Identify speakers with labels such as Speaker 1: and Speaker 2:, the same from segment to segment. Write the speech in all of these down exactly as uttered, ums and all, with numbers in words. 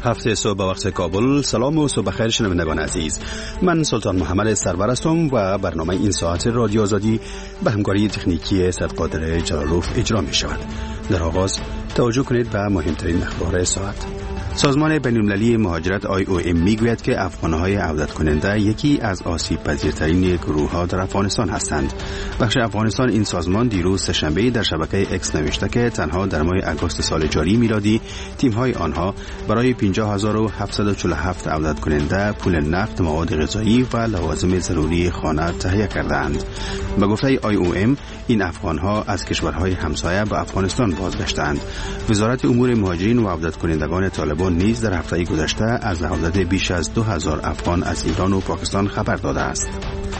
Speaker 1: هفته صبح به وقت کابل. سلام و صبح خیر شنوندگان عزیز. من سلطان محمد سرور هستم و برنامه این ساعت رادیو آزادی به همکاری تکنیکی صدقادر جلالوف اجرا می شود. در آغاز توجه کنید به مهمترین اخبار ساعت. سازمان بین‌المللی مهاجرت آی او ام میگوید که افغان‌های عودت کننده یکی از آسیب پذیرترین گروه‌ها در افغانستان هستند. بخش افغانستان این سازمان دیروز سه‌شنبه در شبکه اکس نوشته که تنها در ماه اگوست سال جاری میلادی تیم‌های آنها برای پنجاه هزار و هفتصد و چهل و هفت عودت کننده پول نقد، مواد غذایی و لوازم ضروری خانه تهیه کردند. به گفته آی او ام این افغان‌ها از کشورهای همسایه به افغانستان بازگشتند. وزارت امور مهاجرین و عودت کنندگان طالبان نیز در هفته گذشته از عودت بیش از دو هزار افغان از ایران و پاکستان خبر داده است.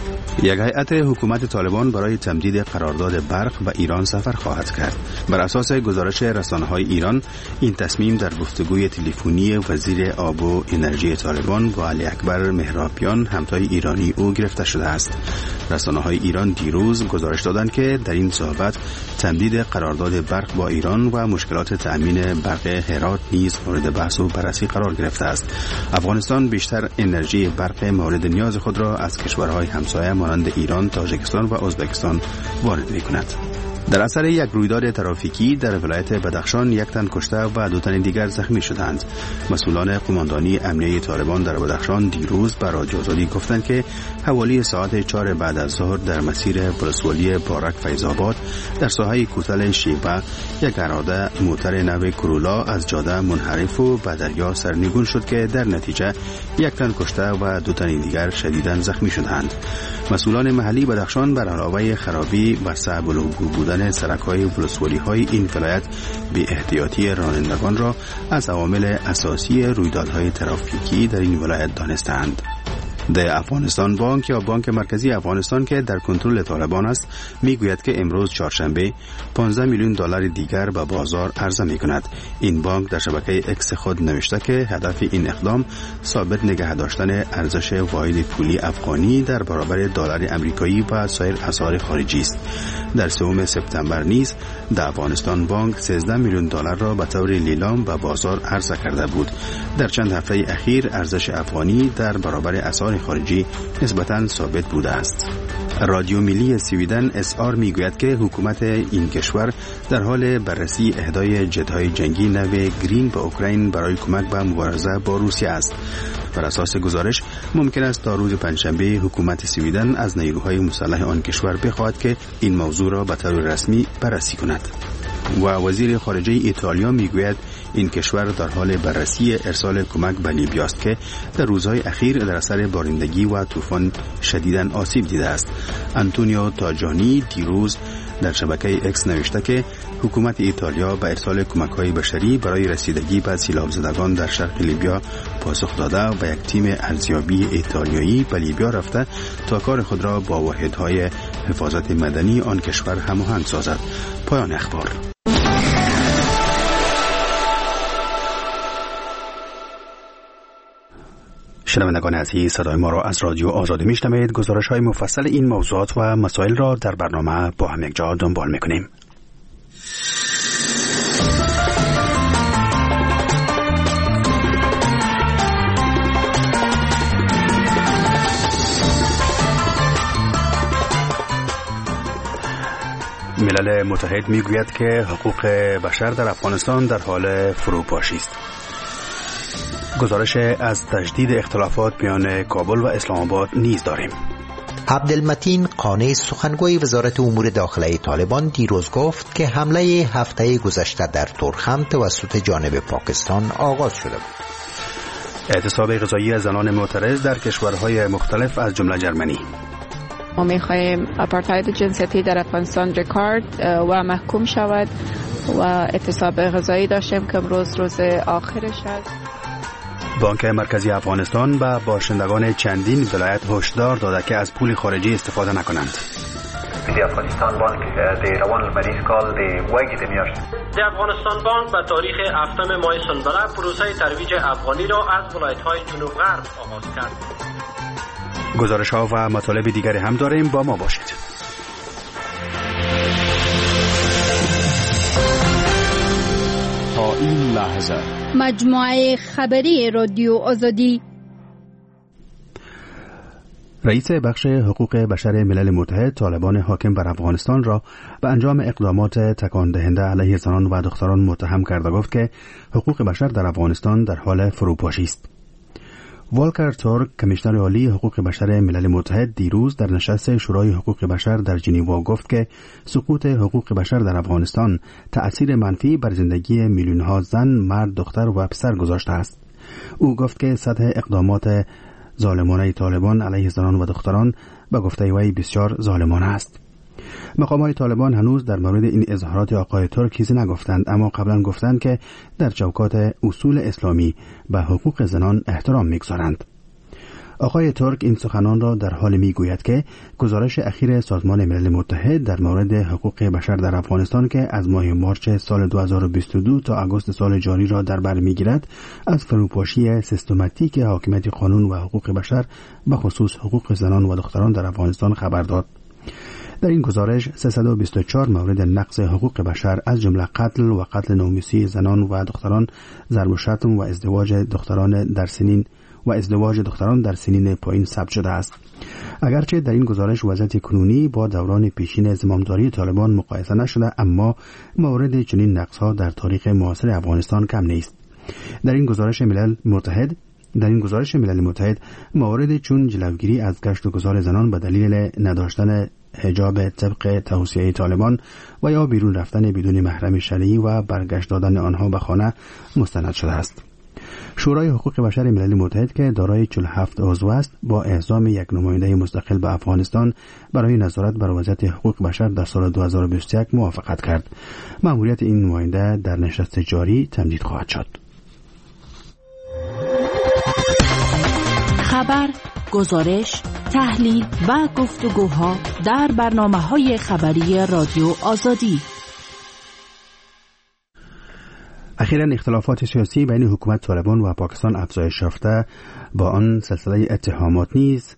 Speaker 1: یک هیئت حکومت طالبان برای تمدید قرارداد برق به ایران سفر خواهد کرد. بر اساس گزارش رسانه‌های ایران این تصمیم در گفتگوی تلفنی وزیر آب و انرژی طالبان با علی اکبر مهرابیان همتای ایرانی او گرفته شده است. رسانه‌های ایران دیروز گزارش دادند که در این صحبت تمدید قرارداد برق با ایران و مشکلات تأمین برق هرات نیز مورد بحث و بررسی قرار گرفته است. افغانستان بیشتر انرژی برق مورد نیاز خود را از کشورهای همسایه مانند ایران، تاجیکستان و ازبکستان وارد می‌کند. در اثر یک رویداد ترافیکی در ولایت بدخشان یک تن کشته و دو تن دیگر زخمی شدند. مسئولان قماندانی امنیه طالبان در بدخشان دیروز به رادیو آزادی گفتند که حوالی ساعت چهار بعد از ظهر در مسیر ولسوالی بارک فیض‌آباد در ساحه کوتل شیبه یک اراده موتر نو کرولا از جاده منحرف و به دریا سرنگون شد که در نتیجه یک تن کشته و دو تن دیگر شدیداً زخمی شدند. مسئولان محلی بدخشان بر علاوه خرابی و صعب العبور بودن سرک‌های ولسوالی‌های این ولایت بی احتیاطی رانندگان را از عوامل اساسی رویدادهای ترافیکی در این ولایت دانستند. در افغانستان بانک یا بانک مرکزی افغانستان که در کنترل طالبان است میگوید که امروز چهارشنبه پانزده میلیون دلار دیگر به بازار عرضه میکند. این بانک در شبکه اکس خود نوشته که هدف این اقدام ثابت نگه داشتن ارزش واحد پولی افغانی در برابر دلار آمریکایی و سایر اسعار خارجی است. در سوم سپتامبر نیز در افغانستان بانک سیزده میلیون دلار را به طور لیلام به بازار عرضه کرده بود. در چند هفته اخیر ارزش افغانی در برابر اسعار خارجی نسبتاً ثابت بوده است. رادیو ملی سویدن اس آر میگوید که حکومت این کشور در حال بررسی اهدای جت‌های جنگی نو گرین به اوکراین برای کمک به مبارزه با روسیه است. بر اساس گزارش ممکن است تا روز پنجشنبه حکومت سویدن از نیروهای مسلح آن کشور بخواهد که این موضوع را به طور رسمی بررسی کند. و وزیر خارجه ایتالیا میگوید این کشور در حال بررسی ارسال کمک به لیبی است که در روزهای اخیر در اثر بارندگی و طوفان شدیداً آسیب دیده است. آنتونیو تاجانی دیروز در شبکه اکس نوشته که حکومت ایتالیا به ارسال کمک‌های بشری برای رسیدگی به سیلاب زدگان در شرق لیبیا پاسخ داده و یک تیم ارزیابی ایتالیایی به لیبیا رفته تا کار خود را با واحدهای حفاظت مدنی آن کشور هماهنگ سازد. پایان اخبار. شنوندگان عزیز، صدای ما را از رادیو آزادی میشنوید. گزارش‌های مفصل این موضوعات و مسائل را در برنامه با هم یکجا دنبال می‌کنیم. ملل متحد میگوید که حقوق بشر در افغانستان در حال فروپاشی است. گزارش از تجدید اختلافات میان کابل و اسلام آباد نیز داریم.
Speaker 2: عبدالمتین قانی سخنگوی وزارت امور داخلی طالبان دیروز گفت که حمله هفته گذشته در تورخم توسط جانب پاکستان آغاز شده بود.
Speaker 1: اعتصاب غذایی زنان معترض در کشورهای مختلف از جمله جرمنی.
Speaker 3: ما می‌خواهیم آپارتاید جنسیتی در افغانستان رکورد و محکوم شود و اعتصاب غذایی داشتیم که امروز روز آخرش است.
Speaker 1: بانک مرکزی افغانستان به باشندگان چندین ولایت هشدار داده که از پول خارجی استفاده نکنند.
Speaker 4: د افغانستان بانک د روان لمریز کال د وګړي د میاشت
Speaker 5: د افغانستان بانک به تاریخ هفتم ماه سنبله پروسه ترویج افغانی را از ولایت‌های جنوب غرب آغاز کرد.
Speaker 1: گزارش‌ها و مطالب دیگری هم داریم، با ما باشید. تا
Speaker 6: این لحظه
Speaker 7: مجموعه خبری رادیو آزادی.
Speaker 1: رئیس بخش حقوق بشر ملل متحد طالبان حاکم بر افغانستان را به انجام اقدامات تکان دهنده علیه زنان و دختران متهم کرد و گفت که حقوق بشر در افغانستان در حال فروپاشی است. والکر تورک، کمیشنر عالی حقوق بشر ملل متحد، دیروز در نشست شورای حقوق بشر در ژنو گفت که سقوط حقوق بشر در افغانستان تأثیر منفی بر زندگی میلیون‌ها زن، مرد، دختر و پسر گذاشته است. او گفت که سطح اقدامات ظالمانه طالبان علیه زنان و دختران به گفته وی بسیار ظالمانه است. مقامات طالبان هنوز در مورد این اظهارات آقای ترک چیزی نگفتند، اما قبلا گفتند که در چوکات اصول اسلامی به حقوق زنان احترام می‌گذارند. آقای ترک این سخنان را در حال میگوید که گزارش اخیر سازمان ملل متحد در مورد حقوق بشر در افغانستان که از ماه مارچ سال دو هزار و بیست و دو تا آگوست سال جاری را در بر میگیرد، از فروپاشی سیستماتیک حاکمیت قانون و حقوق بشر به خصوص حقوق زنان و دختران در افغانستان خبر داد. در این گزارش سیصد و بیست و چهار مورد نقض حقوق بشر از جمله قتل و قتل ناموسی زنان و دختران، ضرب و شتم و ازدواج دختران در سنین و ازدواج دختران در سنین پایین ثبت شده است. اگرچه در این گزارش وضعیت کنونی با دوران پیشین زمامداری طالبان مقایسه نشده، اما مورد چنین نقض‌ها در تاریخ معاصر افغانستان کم نیست. در این گزارش ملل متحد در این گزارش ملل متحد موارد چون جلوگیری از گشت و گذار زنان به دلیل نداشتن حجاب طبق توصیه طالبان و یا بیرون رفتن بدون محرم شرعی و برگشت دادن آنها به خانه مستند شده است. شورای حقوق بشر ملل متحد که دارای چهل و هفت عضو است، با اعزام یک نماینده مستقل به افغانستان برای نظارت بر وضعیت حقوق بشر در سال دو هزار و بیست و یک موافقت کرد. مأموریت این نماینده در نشست جاری تمدید خواهد شد.
Speaker 8: خبر، گزارش، تحلیل و گفتگوها در برنامه‌های خبری رادیو آزادی.
Speaker 1: اخیراً اختلافات سیاسی بین حکومت طالبان و پاکستان افزایش یافته، با آن سلسله اتهامات نیز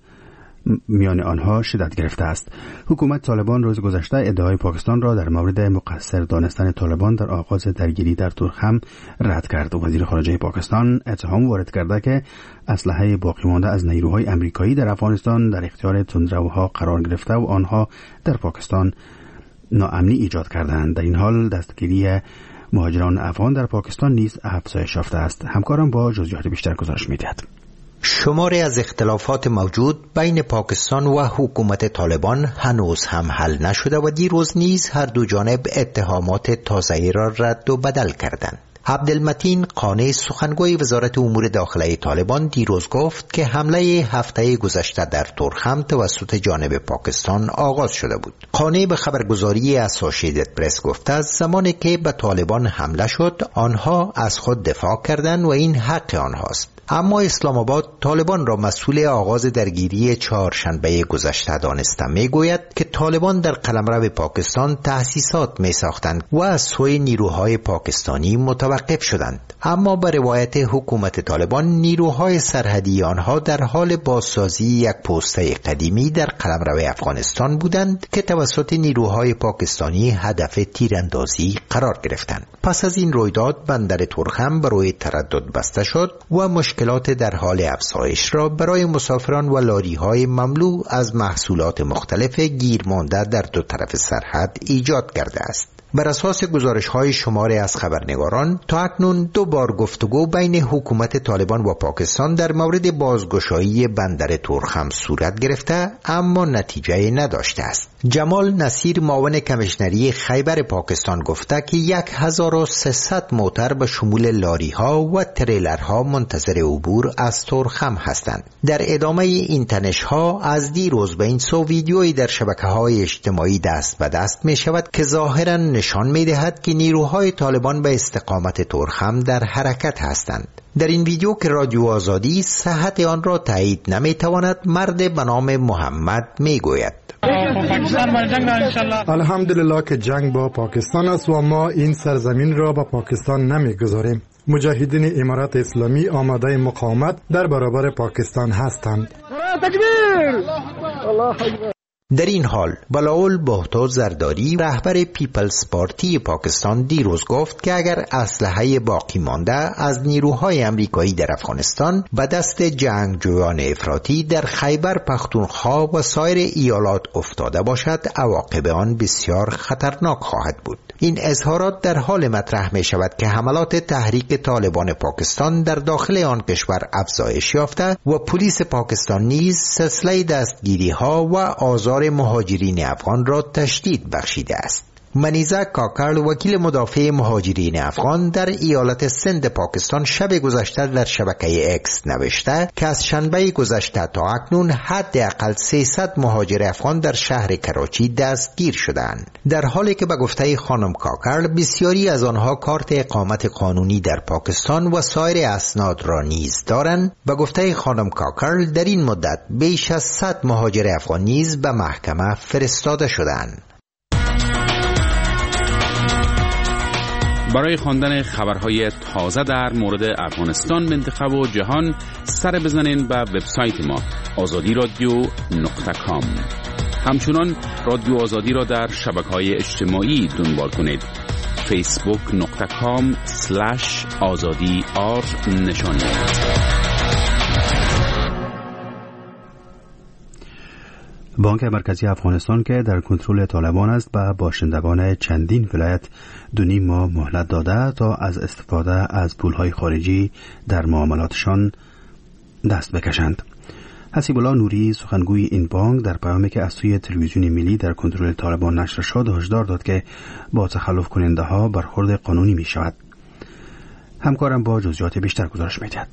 Speaker 1: میان آنها شدت گرفته است. حکومت طالبان روز گذشته ادعای پاکستان را در مورد مقصر دانستن طالبان در آغاز درگیری در تورخم رد کرد. وزیر خارجه پاکستان اتهام وارد کرده که اسلحه باقی مانده از نیروهای امریکایی در افغانستان در اختیار تندروها قرار گرفته و آنها در پاکستان ناامنی ایجاد کردند. در این حال دستگیری مهاجران افغان در پاکستان نیز افزایش یافته است. همکارم با جزئیات بیشتر گزارش می‌دهد.
Speaker 2: شماری از اختلافات موجود بین پاکستان و حکومت طالبان هنوز هم حل نشده و دیروز نیز هر دو جانب اتهامات تازه‌ای را رد و بدل کردند. عبدالمتین قانع، سخنگوی وزارت امور داخلی طالبان، دیروز گفت که حمله هفته گذشته در تورخم توسط جانب پاکستان آغاز شده بود. قانع به خبرگزاری اسوسییتد پرس گفته است زمانی که به طالبان حمله شد آنها از خود دفاع کردند و این حق آنهاست. اما اسلام آباد طالبان را مسئول آغاز درگیری چهارشنبه گذشته دانسته. میگوید که طالبان در قلمرو پاکستان تأسیسات می ساختند و از سوی نیروهای پاکستانی متوقف شدند. اما به روایت حکومت طالبان نیروهای سرحدی آنها در حال بازسازی یک پوسته قدیمی در قلمرو افغانستان بودند که توسط نیروهای پاکستانی هدف تیراندازی قرار گرفتند. پس از این رویداد بندر تورخم برای تردد بسته شد و مشکلات در حال افزایش را برای مسافران و لاری‌های مملو از محصولات مختلف گیر مانده در دو طرف سرحد ایجاد کرده است. بر اساس گزارش‌های شماری از خبرنگاران، تا اکنون دو بار گفتگو بین حکومت طالبان و پاکستان در مورد بازگشایی بندر تورخم صورت گرفته، اما نتیجه نداشته است. جمال نصیر، معاون کمیشنری خیبر پاکستان، گفته که هزار و سیصد موتر به شمول لاری‌ها و تریلرها منتظر عبور از تورخم هستند. در ادامه این تنش‌ها از دیروز به این سو ویدیویی در شبکه‌های اجتماعی دست به دست می‌شود که ظاهراً نشان می‌دهد که نیروهای طالبان به استقامت تورخم در حرکت هستند. در این ویدیو که رادیو آزادی صحت آن را تایید نمی‌تواند، مرد به نام محمد میگوید:
Speaker 9: الحمدلله که جنگ با پاکستان است و ما این سرزمین را با پاکستان نمیگذاریم. مجاهدین امارات اسلامی آماده مقاومت در برابر پاکستان هستند. تکبیر! الله اکبر!
Speaker 2: در این حال بلاول بهتو زرداری رهبر پیپلز پارتی پاکستان دیروز گفت که اگر اسلحه باقی مانده از نیروهای امریکایی در افغانستان به دست جنگجویان افراطی در خیبر پختونخوا و سایر ایالات افتاده باشد، عواقب آن بسیار خطرناک خواهد بود. این اظهارات در حال مطرح می شود که حملات تحریک طالبان پاکستان در داخل آن کشور افزایش یافته و پلیس پاکستان نیز سلسله دستگیری ها و آزار مهاجرین افغان را تشدید بخشیده است. منیزه کاکر، وکیل مدافع مهاجرین افغان در ایالت سند پاکستان، شب گذشته در شبکه اکس نوشته که از شنبه گذشته تا اکنون حداقل سیصد مهاجر افغان در شهر کراچی دستگیر شدند، در حالی که به گفته خانم کاکر بسیاری از آنها کارت اقامت قانونی در پاکستان و سایر اسناد را نیز دارند. به گفته خانم کاکر در این مدت بیش از صد مهاجر افغان نیز به محکمه فرستاده شدند.
Speaker 6: برای خواندن خبرهای تازه در مورد افغانستان، منطقه و جهان سر بزنین به وبسایت ما آزادی رادیو نقطه کام. همچنان رادیو آزادی را در شبکه‌های اجتماعی دنبال کنید. فیسبوک نقطه کام سلش آزادی آر نشانید.
Speaker 1: بانک مرکزی افغانستان که در کنترل طالبان است به باشندگان چندین ولایت دو نیم ماه مهلت داده تا از استفاده از پولهای خارجی در معاملاتشان دست بکشند. حسیب الله نوری، سخنگوی این بانک، در پیامی که از سوی تلویزیون ملی در کنترل طالبان نشر شد هشدار داد که با تخلف کننده ها برخورد قانونی می شود. همکارم با جزئیات بیشتر گزارش می‌دهد.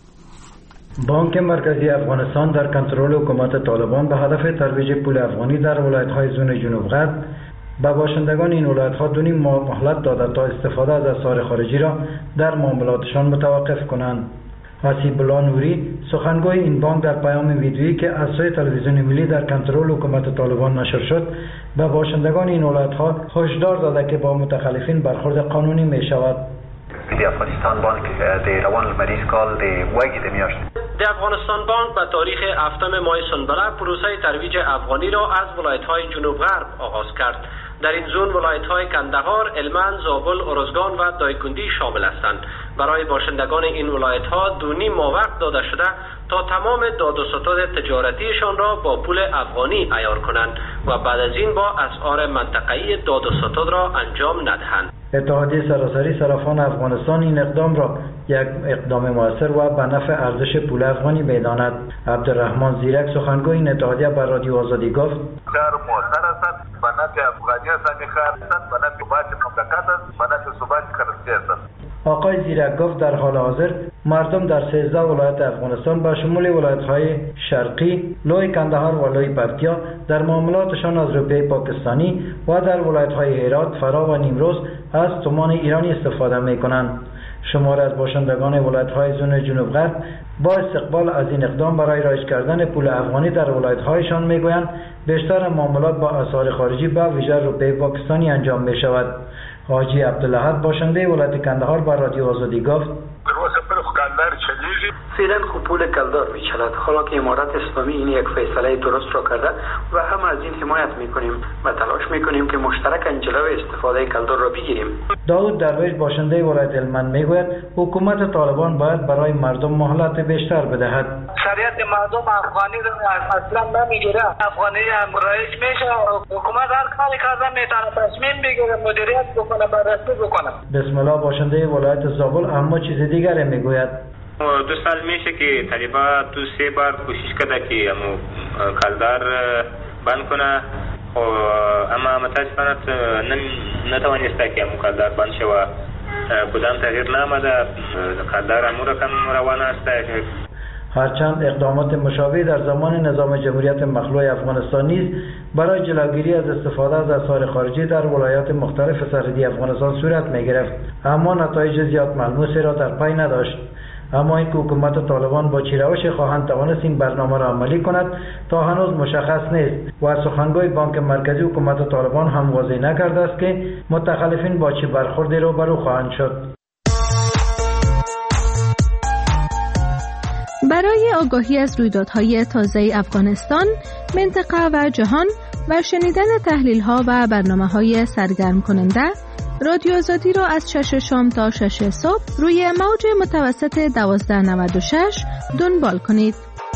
Speaker 10: بانک مرکزی افغانستان در کنترل حکومت طالبان به هدف ترویج پول افغانی در ولایت‌های زون جنوب غرب به باشندگان این ولایت‌ها دو نیم ماه مهلت داده تا استفاده از اسعار خارجی را در معاملاتشان متوقف کنند. حسیب الله نوری، سخنگوی این بانک، در پیام ویدیویی که از سوی تلویزیون ملی در کنترل حکومت طالبان نشر شد به باشندگان این ولایت‌ها هشدار داده که با متخلفین برخورد قانونی می‌شود.
Speaker 4: د افغانستان بانک د روان المریض کال د وګي د میاشتې
Speaker 5: د افغانستان بانک به تاریخ هفتم ماه سنبله پروسه ترویج افغانی را از ولایت‌های جنوب غرب آغاز کرد. در این زون ولایت‌های کندهار، هلمند، زابل، ارزگان و دایکندی شامل هستند. برای باشندگان این ولایت‌ها دو نیم ماه وقت داده شده تا تمام داد و ستد تجارتیشان را با پول افغانی عیار کنند و بعد از این با اسعار منطقه‌ای داد و ستد را انجام ندهند.
Speaker 10: اتحادیه سراسری صرافان افغانستان این اقدام را یک اقدام موثر و به نفع ارزش پول افغانی می‌داند. عبدالرحمن زیرک، سخنگوی این اتحادیه، بر رادیو آزادی گفت:
Speaker 11: کار موثر است، به نفع افغانستان می‌خواهد، به نفع ثبات مملکت است، به نفع ثبات کرنسی است.
Speaker 10: آقای زیرک گفت در حال حاضر مردم در سیزده ولایت افغانستان به شمول ولایت‌های شرقی، لوی کندهار و لوی پکتیا در معاملاتشان از روپیه پاکستانی و در ولایت‌های هرات، فرا و نیمروز از تومان ایرانی استفاده می‌کنند. شمار از باشندگان ولایت‌های زون جنوب غرب با استقبال از این اقدام برای رایج کردن پول افغانی در ولایت‌هایشان می‌گویند بیشتر معاملات با اسعار خارجی با ویژه روپیه پاکستانی انجام می‌شود. حاجی عبدالأحد، باشنده ولایت کندهار، بر رادیو آزادی گفت:
Speaker 12: فعلا خوب پول کلدار میچلد، حالا که امارت اسلامی این یک فیصله درست را کرده و هم از این حمایت میکنیم و تلاش میکنیم که مشترکاً جلوی استفاده کلدار را بگیریم.
Speaker 10: داود درویش، باشنده ولایت هلمند، میگوید حکومت طالبان باید برای مردم مهلت بیشتر بدهد.
Speaker 13: شریعت مردم افغانی را اصلا نمیگیره، افغانی هم رایج میشه، حکومت هر کاری کرده میتونه تصمیم بگیره، مدیریت بکنه، بررسی بکنه.
Speaker 10: بسم الله، باشنده ولایت زابل، اما چیز دیگری میگوید:
Speaker 14: دو سال میشه که طالبان تو سه بار کوشش کرده که امو کلدار بند کنه، اما متاسفانه نتوانسته که امو کلدار بند شوه. کدام تغییر نامده، کلدار امو رقم روان است.
Speaker 10: هرچند اقدامات مشابه در زمان نظام جمهوریت مخلوع افغانستان نیز برای جلوگیری از استفاده از اسعار خارجی در ولایات مختلف سرحدی افغانستان صورت می‌گرفت، اما نتایج زیاد ملموسی را در پی نداشت. اما این که حکومت طالبان با چه روشی خواهند توانست این برنامه را عملی کند تا هنوز مشخص نیست و سخنگوی بانک مرکزی حکومت طالبان هم واضح نکرده است که متخلفین با چه برخوردی روبرو خواهند شد.
Speaker 15: برای آگاهی از رویدادهای تازه افغانستان، منطقه و جهان، و شنیدن تحلیل ها و برنامه های سرگرم کننده، رادیو آزادی را از شش شام تا شش صبح روی موج متوسط دوازده نود و شش دنبال کنید.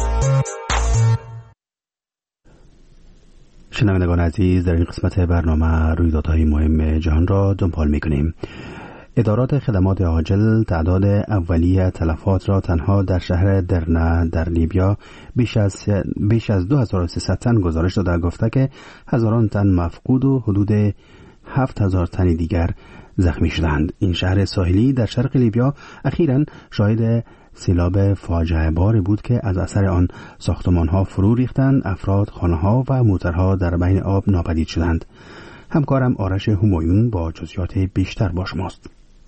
Speaker 1: شنوندگان عزیز، در این قسمت برنامه رویدادهای مهم جهان را دنبال می‌کنیم. ادارات خدمات عاجل تعداد اولیه تلفات را تنها در شهر درنا در لیبیا بیش از بیش از دو هزار و سیصد تن گزارش داده، گفته که هزاران تن مفقود و حدود هفت هزار تن دیگر زخمی شدند. این شهر ساحلی در شرق لیبیا اخیراً شاهد سیلاب فاجعه باری بود که از اثر آن ساختمان‌ها فرو ریختند، افراد، خانه‌ها و موترها در بین آب ناپدید شدند. همکارم آرش همایون با جزئیات بیشتر با شماست.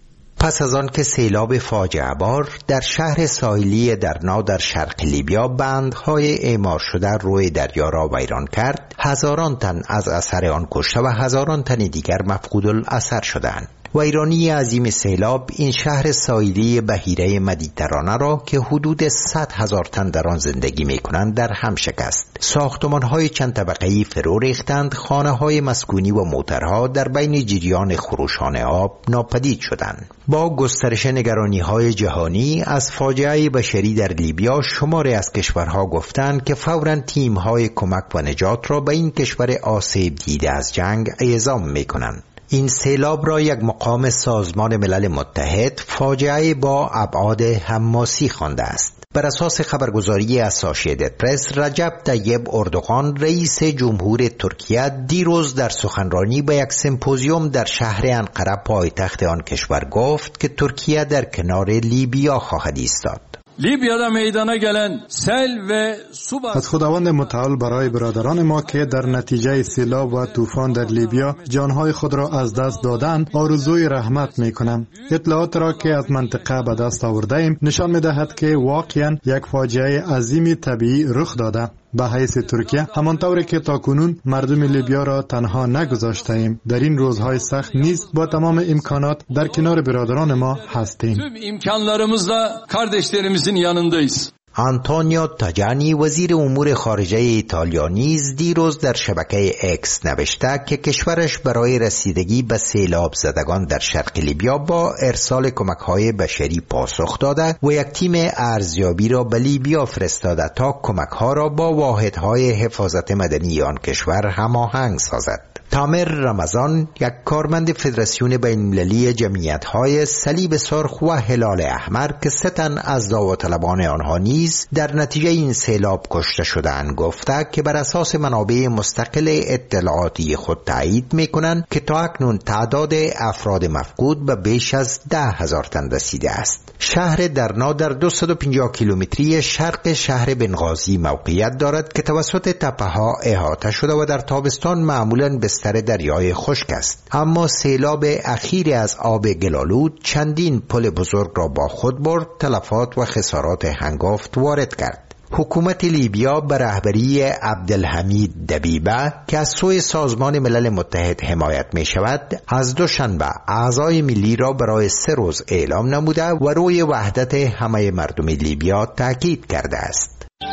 Speaker 2: پس از آن که سیلاب فاجعه بار در شهر ساحلی درنا در شرق لیبیا بندهای اعمار شده روی دریا را ویران کرد، هزاران تن از اثر آن کشته و هزاران تن دیگر مفقود الاثر شدند. ویرانی عظیم سیلاب این شهر ساحلی بحیره مدیترانه را که حدود صد هزار تن در آن زندگی می‌کنند در هم شکست. ساختمان‌های چند طبقه‌ای فرو ریختند، خانه‌های مسکونی و موترها در بین جریان خروشان آب ناپدید شدند. با گسترش نگرانی‌های جهانی از فاجعه بشری در لیبیا، شماری از کشورها گفتند که فوراً تیم‌های کمک و نجات را به این کشور آسیب دیده از جنگ اعزام می‌کنند. این سیلاب را یک مقام سازمان ملل متحد فاجعه با ابعاد حماسی خوانده است. بر اساس خبرگزاری اسوشییتد پرس، رجب طیب اردوغان رئیس جمهور ترکیه دیروز در سخنرانی به یک سمپوزیوم در شهر انقره پایتخت آن کشور گفت که ترکیه در کنار لیبیا خواهد ایستاد.
Speaker 16: لیبیادا میدانا گلن سیل و سو
Speaker 9: از خداوند متعال برای برادران ما که در نتیجه سیلاب و طوفان در لیبیا جانهای خود را از دست دادند آرزوی رحمت میکنم. اطلاعات را که از منطقه به دست آورده ایم نشان میدهد که واقعا یک فاجعه عظیمی طبیعی رخ داده. به حیث ترکیه همانطوری که تاکنون مردم لیبیا را تنها نگذاشته ایم، در این روزهای سخت نیز با تمام امکانات در کنار برادران ما هستیم.
Speaker 16: tüm imkanlarımızla kardeşlerimizin yanındayız.
Speaker 2: آنتونیو تاجانی وزیر امور خارجه ایتالیا نیز دیروز در شبکه اکس نوشته که کشورش برای رسیدگی به سیلاب زدگان در شرق لیبیا با ارسال کمک‌های بشری پاسخ داده و یک تیم ارزیابی را به لیبیا فرستاده تا کمک‌ها را با واحدهای حفاظت مدنی آن کشور هماهنگ سازد. تامر رمضان، یک کارمند فدراسیون بین‌المللی جمعیت‌های صلیب سرخ و هلال احمر که سه تن از داوطلبان آنها نیز در نتیجه این سیلاب کشته شدند، گفته که بر اساس منابع مستقل اطلاعاتی خود تایید می‌کنند که تا اکنون تعداد افراد مفقود به بیش از ده هزار تن رسیده است. شهر درنا در دویست و پنجاه کیلومتری شرق شهر بنغازی موقعیت دارد که توسط تپه‌ها احاطه شده و در تابستان معمولاً بستر دریای خشک است. اما سیلاب اخیر از آب گلالود چندین پل بزرگ را با خود برد، تلفات و خسارات هنگفت وارد کرد. حکومت لیبیا به رهبری عبدالحمید دبیبه که از سوی سازمان ملل متحد حمایت می شود، از دوشنبه اعضای ملی را برای سه روز اعلام نموده و روی وحدت همه مردم لیبیا تاکید کرده است.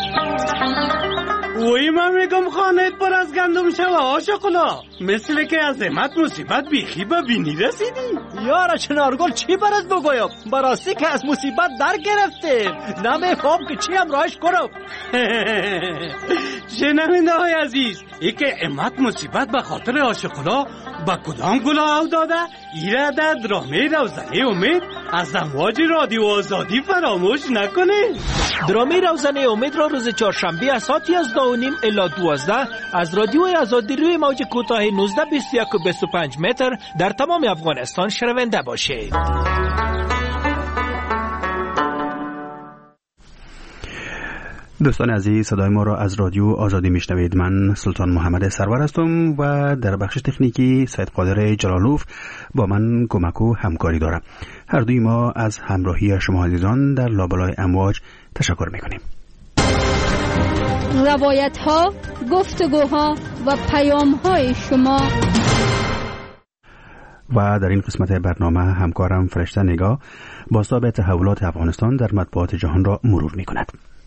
Speaker 17: وی من میگم خانهت پر از گندم شوه آشقلا، مثل که از امت مصیبت بیخی به بینی رسیدی.
Speaker 18: یارا چنارگل چی برات بگویم؟ براستی که از مصیبت در گرفتیم، نمیخوام که چی هم راش کنم.
Speaker 17: شنونده های عزیز، ای که امت مصیبت به خاطر آشقلا با کدام گلا او داده؟ ایره در درامه روزنه امید از امواج رادیو آزادی فراموش نکنه.
Speaker 18: درامه روزنه امید را روز چهارشنبه از ساعت یازده و نیم الی دوازده از رادیو آزادی روی موج کوتاه نوزده بیست و یک و بیست و پنج متر در تمام افغانستان شنونده باشید.
Speaker 1: دوستان عزیز، صدای ما را از رادیو آزادی میشنوید. من سلطان محمد سرور هستم و در بخش تکنیکی سید قادر جلالوف با من کمک و همکاری دارم. هر دوی ما از همراهی شما عزیزان در لابلای امواج تشکر میکنیم.
Speaker 7: روایت ها، گفتگوها و پیام های شما.
Speaker 1: و در این قسمت برنامه همکارم فرشته نگاه بازتاب تحولات افغانستان در مطبوعات جهان را مرور می کند.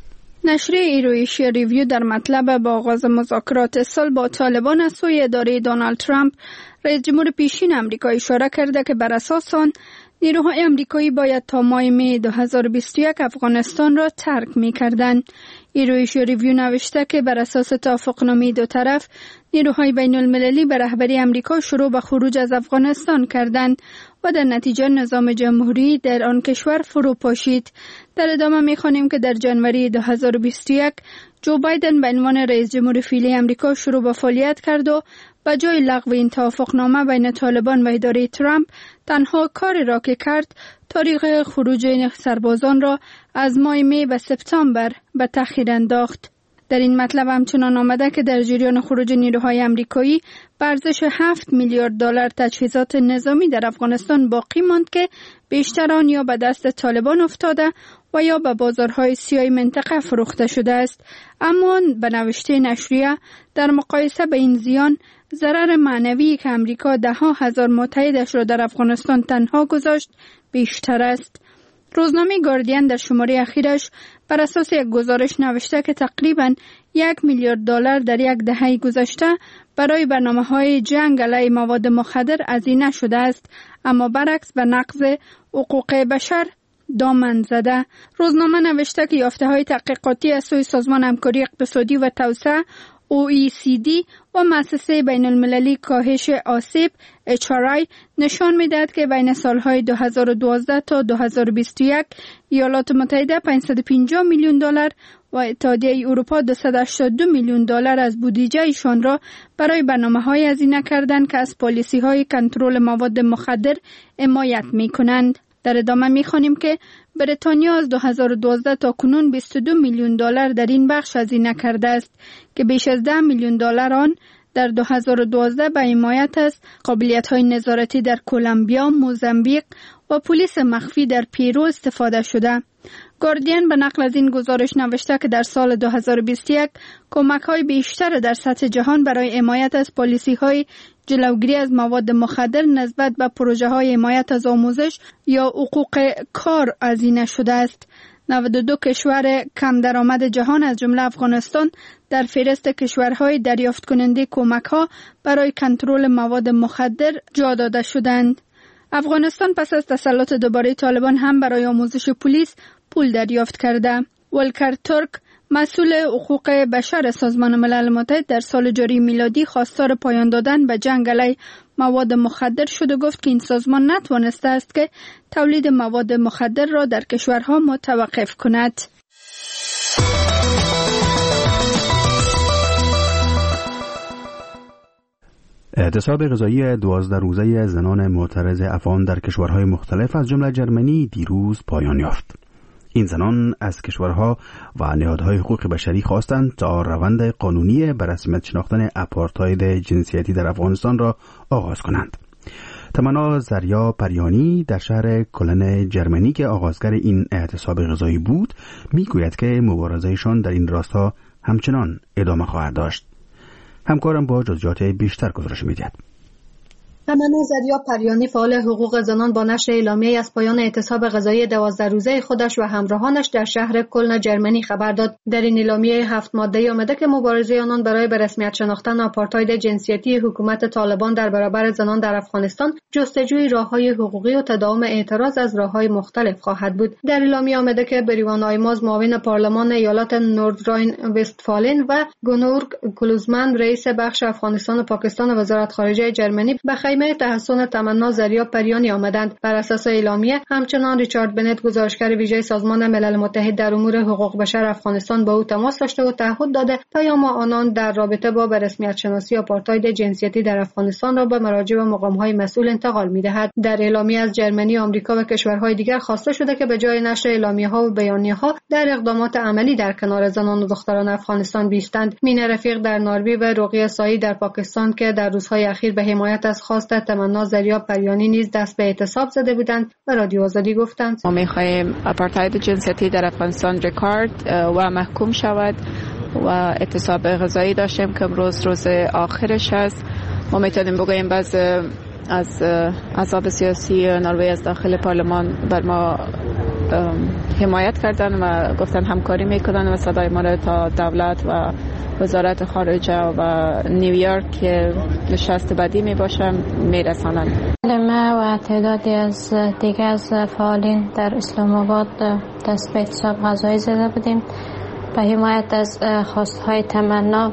Speaker 7: نشریه ایرویشیا ریویو در مطلب با آغاز مذاکرات صلح با طالبان از سوی اداره دونالد ترامپ رئیس جمهور پیشین آمریکا اشاره کرده که بر اساس آن نیروهای آمریکایی باید تا ماه می دو هزار و بیست و یک افغانستان را ترک می‌کردند. ایرویشیا ریویو نوشته که بر اساس توافقنامه دو طرف نیروهای بین المللی به رهبری آمریکا شروع به خروج از افغانستان کردند و در نتیجه نظام جمهوری در آن کشور فرو پاشید. در ادامه می‌خوانیم که در ژانویه دو هزار و بیست و یک جو بایدن به عنوان رئیس جمهور فعلی آمریکا شروع به فعالیت کرد و به جای لغو این توافقنامه بین طالبان و اداره ترامپ تنها کاری را که کرد تاریخ خروج سربازان را از ماه می به سپتامبر به تأخیر انداخت. در این مطلب همچنان آمده که در جریان خروج نیروهای آمریکایی به ارزش هفت میلیارد دلار تجهیزات نظامی در افغانستان باقی ماند که بیشتر آن یا به دست طالبان افتاده و یا به بازارهای سیاه منطقه فروخته شده است. اما به نوشته نشریه در مقایسه به این زیان ضرر معنوی که امریکا ده ها هزار متحدش را در افغانستان تنها گذاشت بیشتر است. روزنامه گاردین در شماره اخیرش بر اساس یک گزارش نوشته که تقریباً یک میلیارد دلار در یک دهه گذشته برای برنامه‌های جنگ علیه مواد مخدر هزینه شده است، اما برعکس به نقض حقوق بشر دامن زده. روزنامه نوشته که یافته‌های تحقیقاتی از سوی سازمان همکاری اقتصادی و توسعه او ای سی دی و مؤسسه بین المللی کاهش آسیب اچ آر آی نشان می‌دهد که بین سالهای دو هزار و دوازده تا دو هزار و بیست و یک ایالات متحده پانصد و پنجاه میلیون دلار و اتحادیه اروپا دویست و هشتاد و دو میلیون دلار از بودجه ایشان را برای برنامه‌های هزینه کردند که از پالیسی‌های کنترل مواد مخدر حمایت می‌کنند. در ادامه می‌خوانیم که بریتانیا از دو هزار و دوازده تا کنون بیست و دو میلیون دلار در این بخش هزینه کرده است که بیش از ده میلیون دلار آن در دو هزار و دوازده به حمایت از قابلیت‌های نظارتی در کلمبیا، موزامبیک و پلیس مخفی در پیرو استفاده شده. گاردین به نقل از این گزارش نوشته که در سال دو هزار و بیست و یک کمک‌های بیشتر در سطح جهان برای حمایت از پالیسی‌های جلوگیری از مواد مخدر نسبت به پروژه‌های حمایت از آموزش یا حقوق کار هزینه شده است. نود و دو کشور کم درآمد جهان از جمله افغانستان در فهرست کشورهای دریافت کننده کمک‌ها برای کنترل مواد مخدر جا داده شدند. افغانستان پس از تسلط دوباره طالبان هم برای آموزش پلیس پول دریافت کرده. ولکر ترک مسئول حقوق بشر سازمان ملل متحد در سال جاری میلادی خواستار پایان دادن به جنگ علیه مواد مخدر شد و گفت که این سازمان نتوانسته است که تولید مواد مخدر را در کشورها متوقف کند.
Speaker 1: اعتصاب غذایی دوازده روزه زنان معترض افغان در کشورهای مختلف از جمله جرمنی دیروز پایان یافت. این زنان از کشورها و نهادهای حقوق بشری خواستند تا روند قانونی به رسمیت شناختن آپارتاید جنسیتی در افغانستان را آغاز کنند. تمنا زریا پریانی در شهر کلن جرمنی که آغازگر این اعتصاب غذایی بود میگوید که مبارزهشان در این راستا همچنان ادامه خواهد داشت. همکارم با جزئیات بیشتر گزارش می‌دهد.
Speaker 19: تمنا زریا پریانی فعال حقوق زنان با نشر اعلامیه‌ای از پایان اعتصاب غذایی دوازده روزه خودش و همراهانش در شهر کلن جرمنی خبر داد. در این اعلامیه هفت ماده‌ای آمده که مبارزه آنان برای به رسمیت شناختن آپارتاید جنسیتی حکومت طالبان در برابر زنان در افغانستان جستجوی راه‌های حقوقی و تداوم اعتراض از راه‌های مختلف خواهد بود. در اعلامیه آمده که بریوان آیماز معاون پارلمان ایالات نوردراین وستفالن و گونورگ کلوزمن رئیس بخش افغانستان و پاکستان وزارت خارجه جرمنی به خیمه تحسن تمنا زریا پریانی آمدند. بر اساس اعلامیه همچنان ریچارد بنت گزارشگر ویژه سازمان ملل متحد در امور حقوق بشر افغانستان با او تماس داشته و تعهد داده پیام آنان در رابطه با به رسمیت شناسی آپارتاید جنسیتی در افغانستان را به مراجع و مقام‌های مسئول انتقال می‌دهد. در اعلامیه از جرمنی، آمریکا و کشورهای دیگر خواسته شده که به جای نشر اعلامیه‌ها و بیانیه‌ها در اقدامات عملی در کنار زنان و دختران افغانستان بیستند. مینه رفیق در نروژ و رقیه سایی در پاکستان که در روزهای اخیر به حمایت از خواست تمنا زریا پریانی نیز دست به اعتصاب زده بودند و رادیو آزادی گفتند
Speaker 3: ما می‌خواهیم آپارتاید جنسیتی در افغانستان رکورد و محکوم شود و اعتصاب غذایی داشتیم که امروز روز آخرش است. ما میتونیم بگوییم بعض از احزاب سیاسی نروژ از داخل پارلمان بر ما حمایت کردن و گفتن همکاری میکنن و صدای ما را تا دولت و وزارت خارجه و نیویورک که نشست بعدی می باشم می رسانند.
Speaker 20: ما و تعدادی از دیگر از فعالین در اسلام آباد دست به اعتصاب غذایی زده بودیم به حمایت از خواستهای تمنا،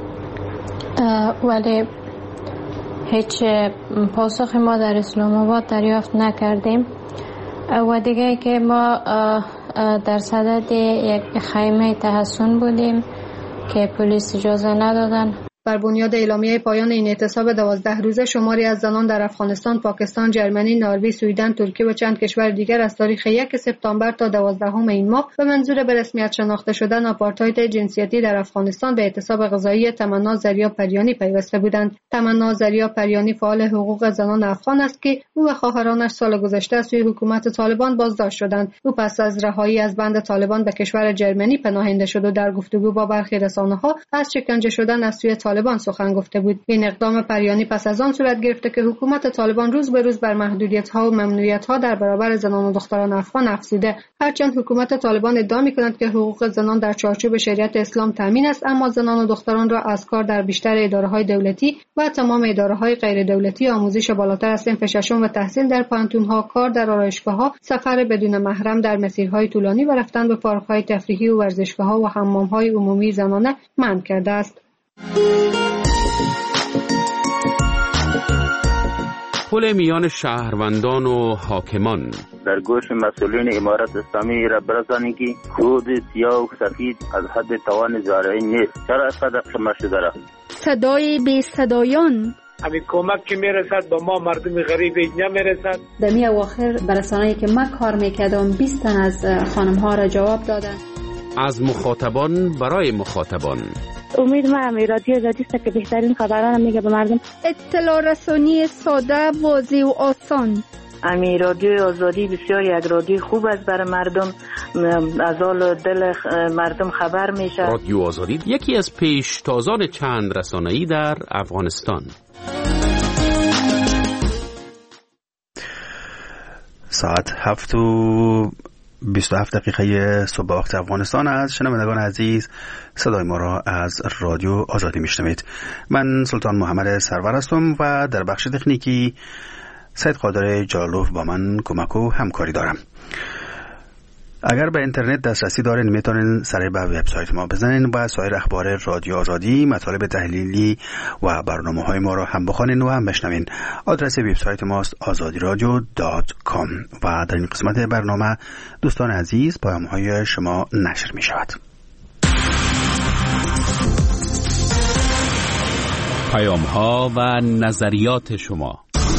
Speaker 20: ولی هیچ پاسخی ما در اسلام آباد دریافت نکردیم. و دیگه که ما در صدد یک خیمه تحصن بودیم که پلیس اجازه ندادن.
Speaker 19: بر بنیاد اعلامیه پایان این اعتصاب دوازده روزه، شماری از زنان در افغانستان، پاکستان، ژرمنی، نروژ، سوئدن، ترکیه و چند کشور دیگر از تاریخ یک سپتامبر تا دوازدهم این ماه به منظور به رسمیت شناخته شدن آپارتاید جنسیتی در افغانستان به اعتصاب غذایی تمنا زریا پریانی پیوسته بودند. تمنا زریا پریانی فعال حقوق زنان افغان است که او و خواهرانش سال گذشته از سوی حکومت طالبان بازداشت شدند. او پس از رهایی از بند طالبان به کشور ژرمنی پناهنده شد و در گفتگو با برخی رسانه‌ها از شکنجه شدن از سوی طالبان سخن گفته بود. این اقدام پریانی پس از آن صورت گرفته که حکومت طالبان روز به روز بر محدودیت‌ها و ممنوعیت‌ها در برابر زنان و دختران افغان افزوده. هرچند حکومت طالبان ادعا می‌کند که حقوق زنان در چارچوب شریعت اسلام تامین است، اما زنان و دختران را از کار در بیشتر اداره‌های دولتی و تمام اداره‌های غیر دولتی، آموزش بالاتر از صنف ششم و تحصیل در پانتون‌ها، کار در آرایشگاه‌ها، سفر بدون محرم در مسیرهای طولانی و رفتن به پارک‌های تفریحی و ورزشگاه‌ها و حمام‌های عمومی زنانه منع کرده است.
Speaker 6: پل میان شهروندان و حاکمان
Speaker 21: در گوش مسئولین امارت اسلامی را برسانید که خود سیاه و سفید از حد توان زارعی نیست. چرا اینقدر خمه شده را؟
Speaker 7: صدای بی صدایان
Speaker 22: همین کمک که میرسد با ما مردم غریب اینجا میرسد.
Speaker 23: در می اواخر برسانه‌ای که من کار میکردم بیست تن از خانم ها را جواب دادن.
Speaker 6: از مخاطبان برای مخاطبان.
Speaker 24: امید من رادیو آزادی است که بهترین خبران میگه به مردم.
Speaker 7: اطلاع رسانی ساده، واضح و آسان.
Speaker 24: امی رادیو آزادی بسیار یک رادیو خوب است برای مردم، از حال دل مردم خبر میشه.
Speaker 6: رادیو آزادی یکی از پیشتازان چند رسانه‌ای در افغانستان.
Speaker 1: ساعت هفت و بیست و هفت دقیقه صبح وقت افغانستان است. شنوندگان عزیز، صدای ما را از رادیو آزادی میشنوید. من سلطان محمد سرور هستم و در بخش تکنیکی سید قادر جلالوف با من کمک و همکاری دارم. اگر به اینترنت دسترسی دارین میتونین سریع به وبسایت ما بزنین و سایر اخبار رادیو آزادی، مطالب تحلیلی و برنامه‌های ما را هم بخوانین و هم بشنوین. آدرس وبسایت ماست آزادی رادیو دات کام و در این قسمت برنامه دوستان عزیز پیام‌های شما نشر می شود.
Speaker 6: پیام‌ها و نظریات شما.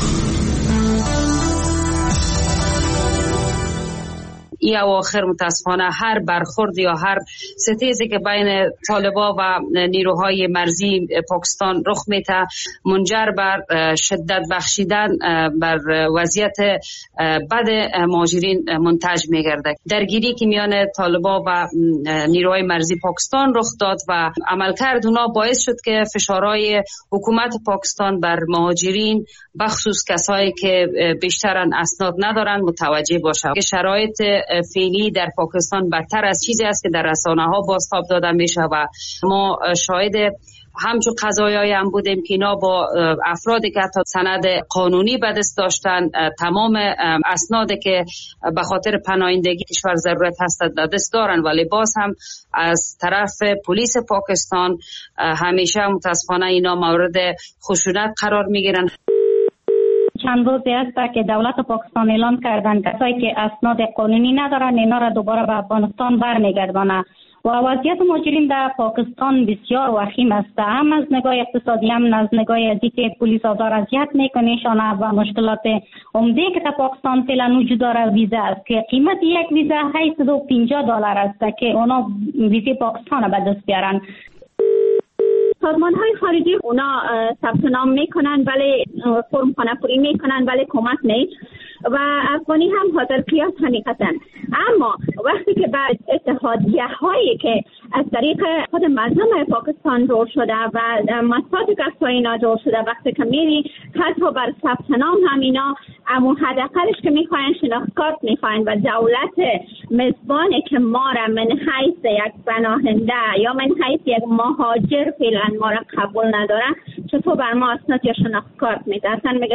Speaker 25: این اواخر متاسفانه هر برخورد یا هر ستیزی که بین طالبان و نیروهای مرزی پاکستان رخ میده منجر بر شدت بخشیدن بر وضعیت بد مهاجرین منتج میگرده. درگیری که میان طالبان و نیروهای مرزی پاکستان رخ داد و عملکرد اونا باعث شد که فشارهای حکومت پاکستان بر مهاجرین بخصوص کسایی که بیشترن اسناد ندارن متوجه باشه که شرایط فعلی در پاکستان بدتر از چیزی است که در رسانه‌ها بازتاب داده میشه و ما شاهد همچون قضایایی هم بودیم که اینا با افرادی که حتی سند قانونی به دست داشتن، تمام اسنادی که به خاطر پناهندگی کشور ضرورت هست به دست دارن، ولی باز هم از طرف پلیس پاکستان همیشه متاسفانه اینا مورد خشونت قرار میگیرن.
Speaker 24: چند روزی است که دولت پاکستان اعلام کردن کسایی که اسناد قانونی ندارن اینا را دوباره به افغانستان برمیگردانه و وضعیت مهاجرین در پاکستان بسیار وخیم است، هم از نگاه اقتصادی هم از نگاه ازی که پلیس آزار اذیت میکنه شانه و مشکلات عمده که در پاکستان فعلا وجود داره ویزا است که قیمت یک ویزا هشتصد و پنجاه دلار است که اونا ویزا پاکستان به دست بیارن. سازمان های خارجی اونا ثبت نام میکنن ولی فرم خانه پوری میکنن ولی کمک نیست و افغانی هم حاضر قیاس حقیقتا. اما وقتی که بعد اتحادیه هایی که از طریق خود مردم پاکستان جور شده و مساعد کسایی اینا جور شده، وقتی که میری حتی بر ثبت نام هم اینا
Speaker 4: اما حداقلش که میخواین شناخت کارت میخواین و دولت مزبانی که ما را من حیث یک پناهنده یا من حیث یک مهاجر فعلا ما را قبول نداره، چطور بر ما اسناد یا شناخت کارت میده؟ اصلا